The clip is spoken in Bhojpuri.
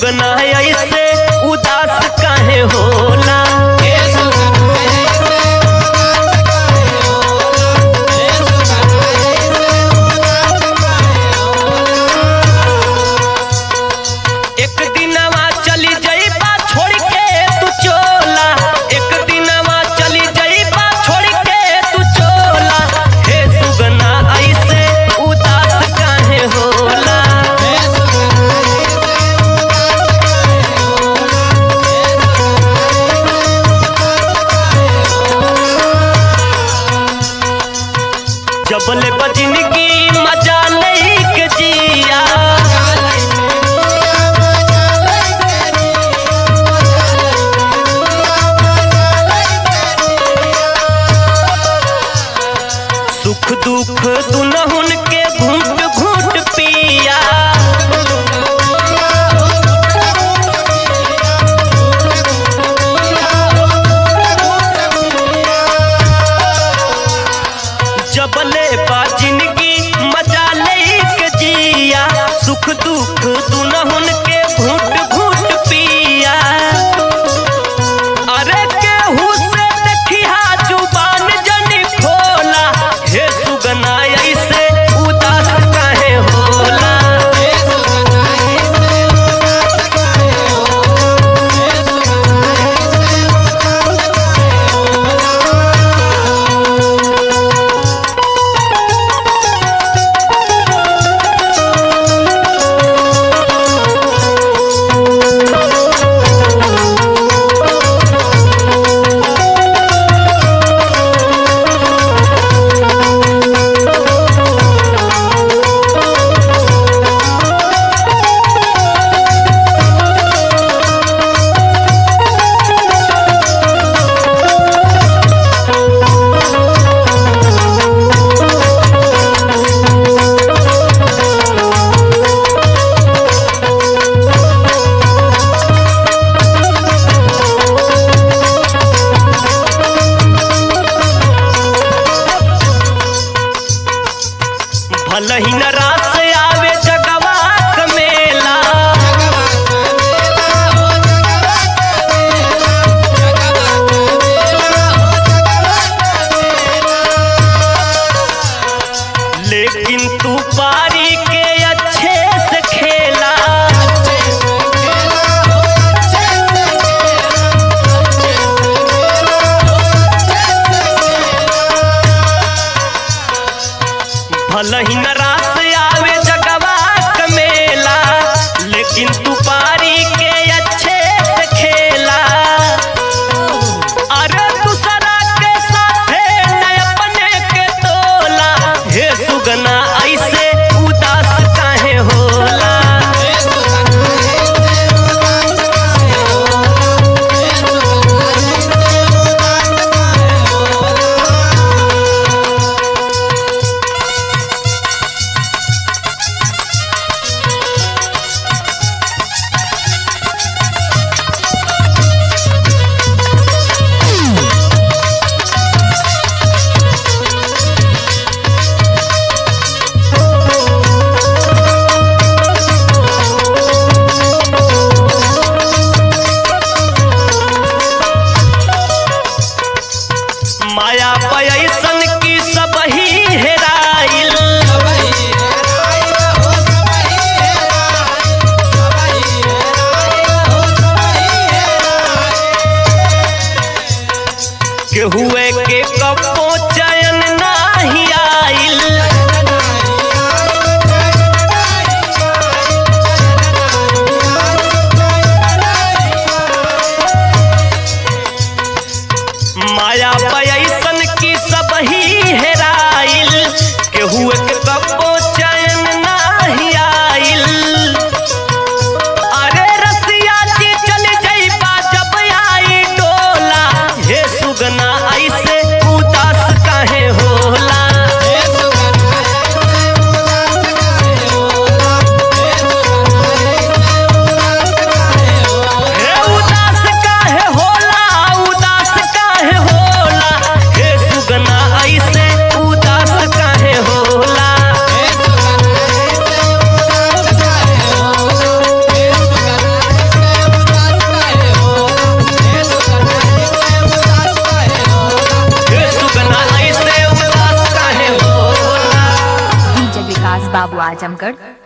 सुगना ऐसे उदास काहे होला। एक दिनवा चली जाइबा छोड़ के तू चोला, एक दिनवा चली जाइबा छोड़ के तू चोला। हे सुगना ऐसे उदास काहे होला। जबले बजिनगी मजा नहीं के जिया, सुख दुख दुनहुन के घूट घूट पिया। जबले बा जिंदगी मजा लेके जिया, सुख दुख दुनहुन के घूट घूट पिया। अरे केहू से देखिया जुबान जनी खोला। हे सुगना ऐसे उदास काहे होला। भलही न रास आवे जगवा क मेला, लेकिन तू पारी के अच्छे से खेला। भलही न रास आवे जगवा क मेला, लेकिन तू पारी के अच्छे से खेला। अरे दूसरा के साथे न अपने के तोला। हे सुगना ऐसे उदास काहे होला। बाबू आजमगढ़।